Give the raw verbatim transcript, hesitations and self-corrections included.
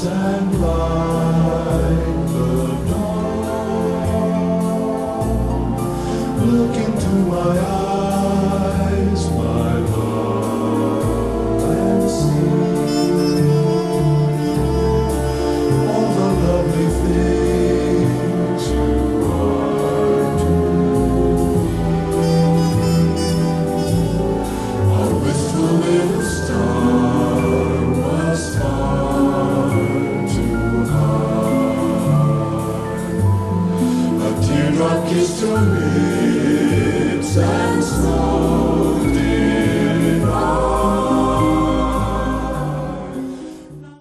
and light the dawn. Look into my eyes, my love, and see all the lovely things you are to me. A wistful little star was far too high. A teardrop kissed her lips.